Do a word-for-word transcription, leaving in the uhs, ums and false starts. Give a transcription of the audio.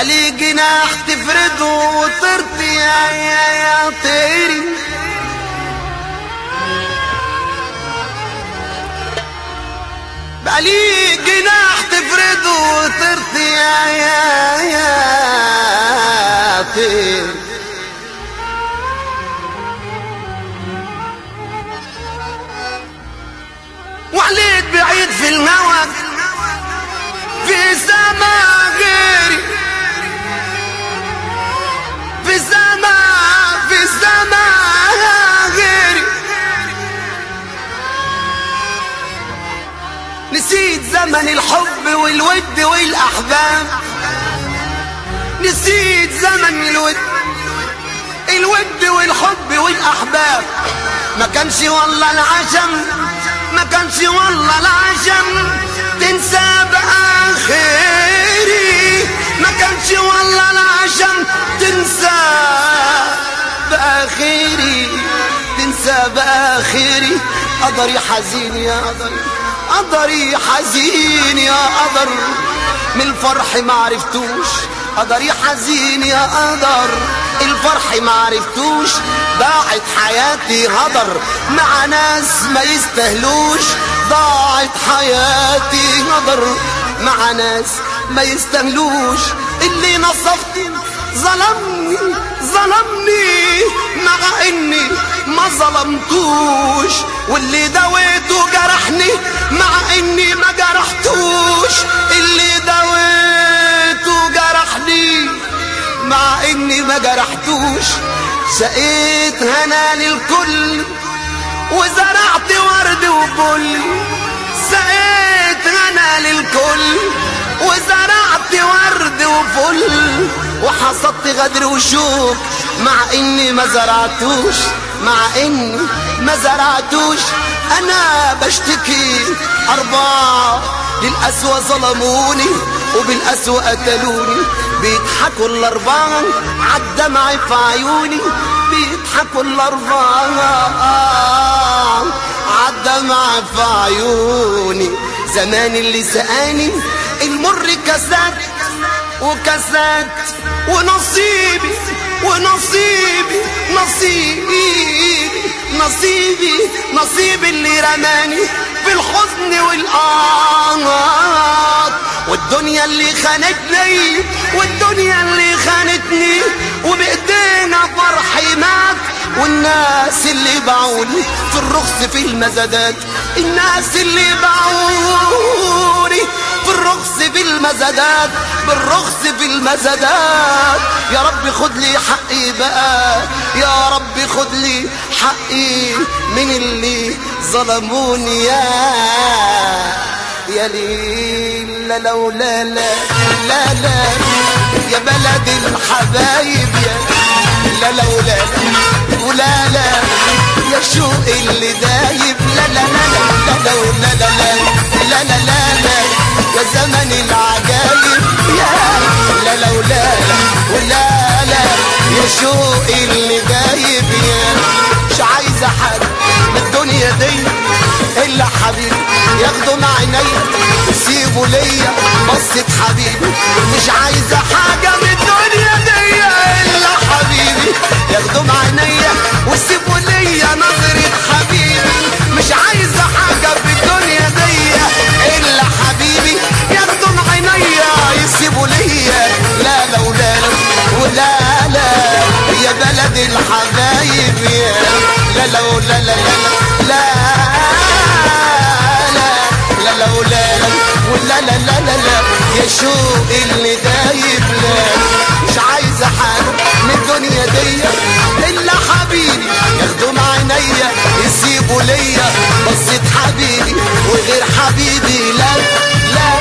بقى لي جناح تفرده وطرت يا يا يا طيري. بقى لي جناح تفرده وطرت يا يا يا طيري. وعليت بعيد في الهوى في سما غيري، في سما في سما غيري. نسيت زمن الحب والود والأحباب، نسيت زمن الود الود والحب والأحباب. ما كانش والله العشم، ما كانش والله العشم تنسى بآخري. ما كانش والله العشم تنسى بآخري، تنسى بآخري. قدري حزين يا قدر، قدري حزين يا قدر، من الفرح ما عرفتوش. قدري حزين يا قدر، الفرح ما عرفتوش. ضاعت حياتي هدر مع ناس ما يستهلوش. ضاعت حياتي هدر مع ناس ما يستهلوش. اللي نصفتي ظلمني ظلمني مع اني ما ظلمتوش، واللي دويته جرحني مع اني ما جرحتوش. اللي دويته جرحني مع اني ما جرحتوش. سقيت هنا للكل وزرعت ورد وفل، سقيت هنا للكل وزرعت ورد وفل. وحصدت غدر وشوك مع اني ما زرعتوش، مع اني ما زرعتوش. انا بشتكي اربعة للأسوأ ظلموني وبالأسوأ قتلوني. بيضحكوا الأربعة عالدمع في عيوني، بيضحكوا الأربعة عالدمع في عيوني. زمان اللي سقاني المر كسات وكسات، ونصيبي ونصيبي نصيبي نصيبي نصيبي اللي رماني في الحزن والآهات. والدنيا اللي خانتني والدنيا اللي خانتني، وبإيدينا فرحي مات. والناس اللي باعوني في الرخص في المزادات، الناس اللي باعوني في الرخص في المزادات، بالرخص في المزادات. يا رب خد لي حقي بقى، يا رب خد لي حقي من اللي ظلموني. يا يا ليل لا لا لا لا لا يا بلد الحبايب. يا لا لا ولا ولا لا يا شوق اللي دايب. لا لا لا لا لا ولا لا لا لا لا لا يا زمن العجايب. يا لا لا ولا ولا لا يا شوق اللي دايب. يا مش عايزة حد من الدنيا دي إلا حبيبي ياخده مع عينيا ويسيبه ليا بصة حبيبي. مش عايزة حاجة من الدنيا دي إلا حبيبي ياخده مع عينيا ويسيبه ليا نظرة حبيبي. مش عايزة حاجة في الدنيا دي إلا حبيبي ياخده مع عينيا يسيبه ليا. لا لا ولا ولا لا يا بلد الحبايب. يا لا لا ولا لا لا لا لا لا ولا ولا لا لا لا لا يا شوق اللي دايب. لا مش عايزة حاجة من الدنيا دي إلا حبيبي ياخده مع عينيا يسيبه ليا بصة حبيبي. وغير حبيبي لا لا